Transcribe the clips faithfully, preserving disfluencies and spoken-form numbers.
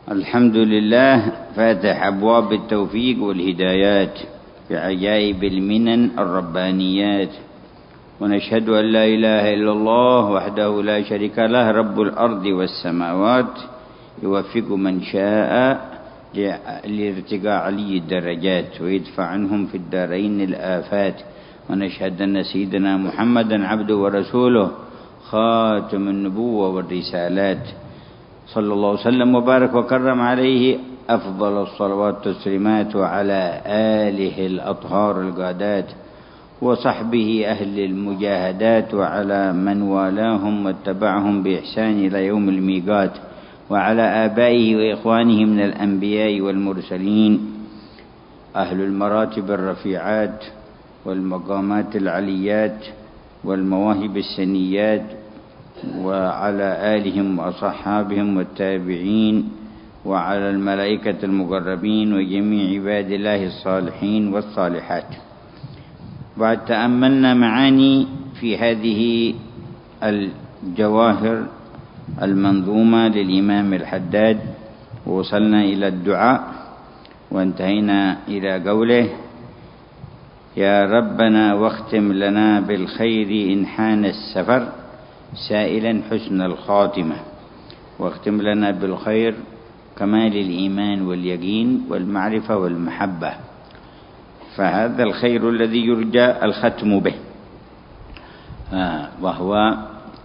الحمد لله فاتح أبواب التوفيق والهدايات بعجائب المنن الربانيات، ونشهد أن لا إله إلا الله وحده لا شريك له رب الأرض والسماوات، يوفق من شاء لارتقاء علي الدرجات ويدفع عنهم في الدارين الآفات. ونشهد أن سيدنا محمدا عبده ورسوله خاتم النبوة والرسالات، صلى الله وسلم وبارك وكرم عليه أفضل الصلوات والتسليمات، وعلى آله الأطهار القادات وصحبه أهل المجاهدات، وعلى من والاهم واتبعهم بإحسان إلى يوم الميقات، وعلى آبائه وإخوانه من الأنبياء والمرسلين أهل المراتب الرفيعات والمقامات العليات والمواهب السنيات، وعلى آلهم وأصحابهم والتابعين، وعلى الملائكة المقربين وجميع عباد الله الصالحين والصالحات. بعد تأملنا معاني في هذه الجواهر المنظومة للإمام الحداد، ووصلنا إلى الدعاء وانتهينا إلى قوله: يا ربنا واختم لنا بالخير إن حان السفر، سائلا حسن الخاتمة. واختم لنا بالخير كمال الإيمان واليقين والمعرفة والمحبة، فهذا الخير الذي يرجى الختم به، آه وهو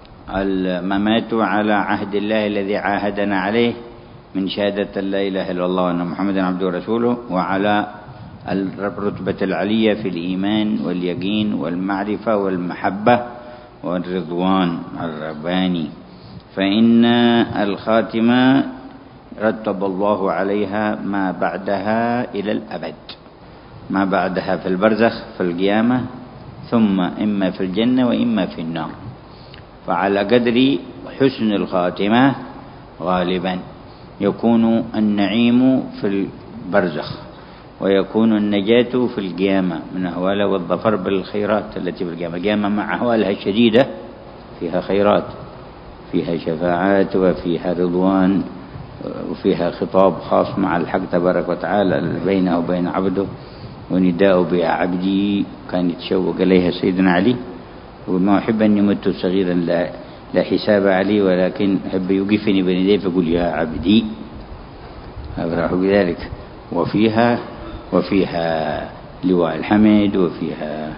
الممات على عهد الله الذي عاهدنا عليه من شهادة لا إله إلا الله وأن محمدا عبده ورسوله، وعلى الرتبة العلية في الإيمان واليقين والمعرفة والمحبة والرضوان الرباني. فإن الخاتمة رتب الله عليها ما بعدها إلى الأبد، ما بعدها في البرزخ في القيامة، ثم إما في الجنة وإما في النار. فعلى قدر حسن الخاتمة غالبا يكون النعيم في البرزخ، ويكون النجاة في القيامة من أهواله والظفر بالخيرات التي في القيامة. القيامة مع أهوالها الشديدة فيها خيرات، فيها شفاعات، وفيها رضوان، وفيها خطاب خاص مع الحق تبارك وتعالى بينه وبين عبده، ونداء بها عبدي كان يتشوق إليها سيدنا علي، وما أحب أن يمت صغيرا لا, لا حساب علي، ولكن أحب يوقفني بين يديه فقل يا عبدي، أفرح بذلك. وفيها وفيها لواء الحمد، وفيها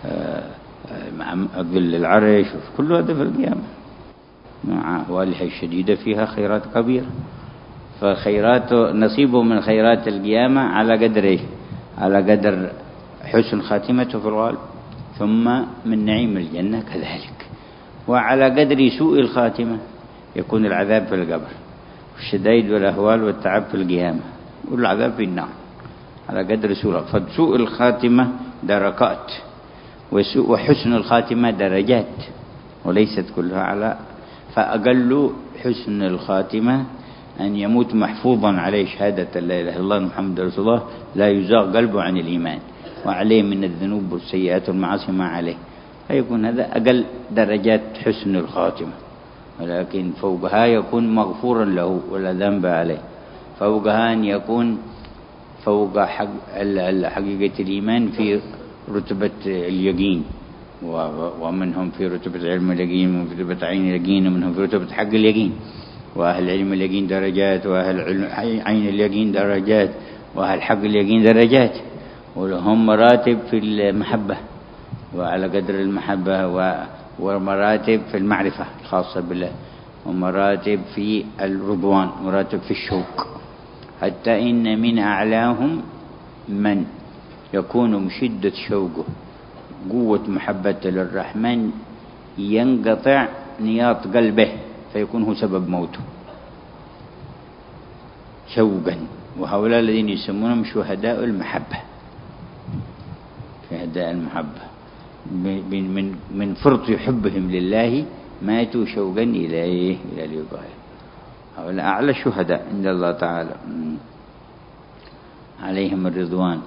ظل العرش، كل هذا في القيامة مع أهوالها الشديدة فيها خيرات كبيرة. فخيرات نصيبه من خيرات القيامة على قدره، على قدر حسن خاتمته في الغالب، ثم من نعيم الجنة كذلك. وعلى قدر سوء الخاتمة يكون العذاب في القبر، والشدائد والأهوال والتعب في القيامة، والعذاب في النار على قدر سوء. فسوء الخاتمة دركات، وسوء وحسن الخاتمة درجات، وليست كلها على. فأقل حسن الخاتمة أن يموت محفوظا عليه شهادة لا إله إلا الله محمد رسول الله، لا يزاغ قلبه عن الإيمان، وعليه من الذنوب والسيئات والمعاصي ما عليه، فيكون هذا أقل درجات حسن الخاتمة. ولكن فوقها يكون مغفورا له ولا ذنب عليه، فوقها أن يكون فوق حقيقة الإيمان في رتبة اليقين، ومنهم في رتبة علم اليقين، ومن في رتبة عين اليقين، ومنهم في رتبة حق اليقين. وأهل علم اليقين درجات، وأهل عين اليقين درجات، وأهل حق اليقين درجات، ولهم مراتب في المحبة وعلى قدر المحبة، ومراتب في المعرفة الخاصة بالله، ومراتب في الرضوان، مراتب في الشوق، حتى إن من أعلاهم من يكون مشدة شوقه قوة محبة للرحمن ينقطع نياط قلبه فيكون هو سبب موته شوقا. وهؤلاء الذين يسمونهم شهداء المحبة، شهداء المحبة من من من فرط حبهم لله ماتوا شوقا إليه إلى لقائه. هؤلاء أعلى الشهداء عند الله تعالى عليهم الرضوان.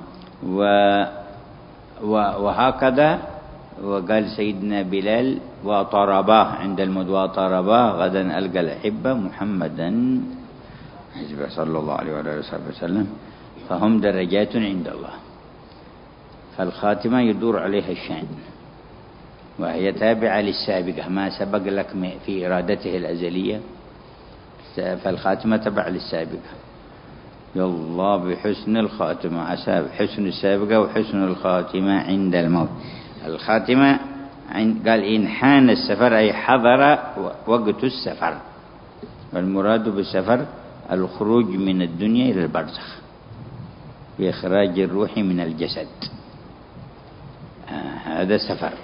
وهكذا وقال سيدنا بلال: وطرباه عند الموت، وطرباه غدا ألقى الأحبة محمدا حزبه صلى الله عليه وآله وصحبه وسلم، فهم درجات عند الله. فالخاتمة يدور عليها الشأن، وهي تابعة للسابقة، ما سبق لك في إرادته الأزلية، فالخاتمة تبع للسابقة. يلا بحسن الخاتمة، عسى حسن السابقة وحسن الخاتمة عند الموت. الخاتمة قال إن حان السفر أي حضر وقت السفر، والمراد بالسفر الخروج من الدنيا إلى البرزخ بإخراج الروح من الجسد، آه هذا سفر،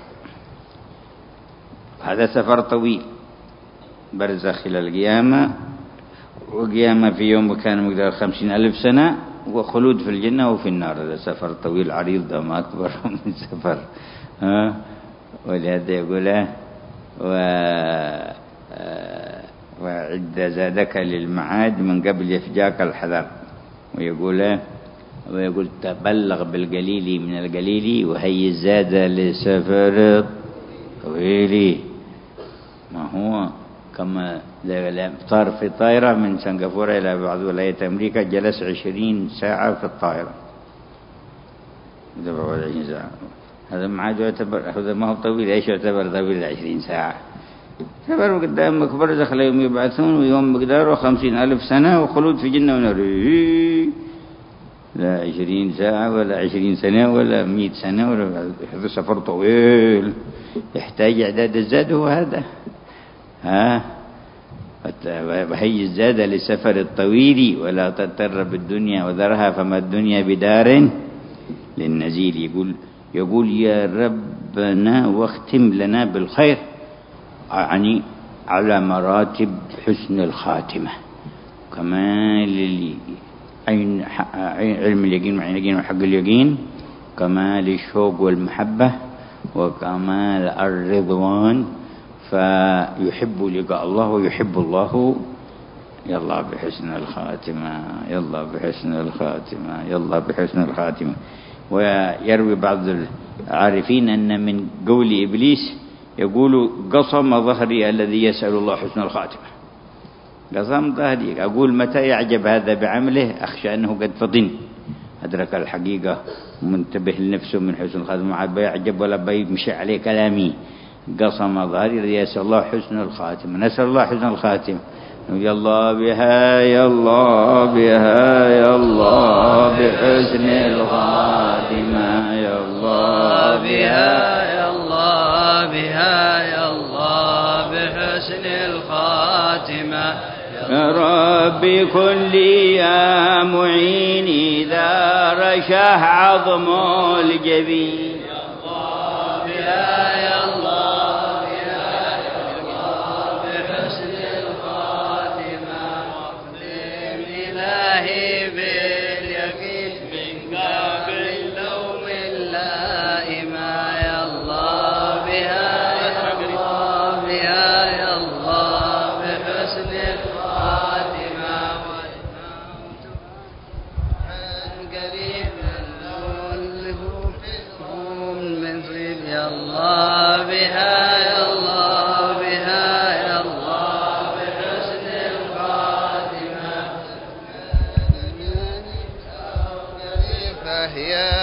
هذا سفر طويل، برزخ إلى القيامة، وقيامة في يوم كان مقدار خمسين ألف سنة، وخلود في الجنة وفي النار. هذا سفر طويل عريض، ده ما أكبر من سفر. ها ولهذا يقول و وعد زادك للمعاد من قبل يفجاك الحذر، ويقول ويقول تبلغ بالقليل من القليل وهي الزاد لسفر طويل. ما هو كما طار في طائرة من سنغافورة إلى بعض ولايات أمريكا، جلس عشرين ساعة في الطائرة، عشرين ساعة. هذا معاد يعتبر، هذا ما هو طويل، ايش يعتبر طويل؟ عشرين ساعة. يعتبر قدامك برزخ يوم يبعثون، ويوم مقداره خمسين ألف سنة، وخلود في جنة ونار. لا عشرين ساعة ولا عشرين سنة ولا مئة سنة ولا، هذا سفر طويل يحتاج إعداد الزاد. هو هذا ها وهي الزاد لسفر الطويل ولا تضطر بالدنيا وذرها، فما الدنيا بدار للنزيل. يقول يقول يا ربنا واختم لنا بالخير، يعني على مراتب حسن الخاتمة، كمال علم اليقين مع اليقين وحق اليقين، كمال الشوق والمحبة، وكمال الرضوان، فيحب لقاء الله ويحب الله. يلا بحسن الخاتمة، يلا بحسن الخاتمة، يلا بحسن الخاتمة. ويروي بعض العارفين أن من قول إبليس يقول قصم ظهري الذي يسأل الله حسن الخاتمة، قصم ظهري، أقول متى يعجب هذا بعمله؟ أخشى أنه قد فطن، أدرك الحقيقة ومنتبه لنفسه من حسن الخاتمة، ما بيعجب ولا بيمشي عليه كلامي. قصم ظهري الذي يسأل الله حسن الخاتمة، نسأل الله حسن الخاتمة. يلا بها يلا بها يلا بحسن الخاتمة، يلا بها يلا بها يلا بحسن الخاتمة. يا ربي كن لي يا معيني إذا رشح عظم الجبين. يلا بها يلا بها يلا بحسن الخاتمة، واخدم إلهي باليقين من قبل اللوم اللائمة. يلا بها يلا بها يلا بحسن الخاتمة، عن قريب من طيب. يلا بها يلا بها يلا بحسن الخاتمة، فهي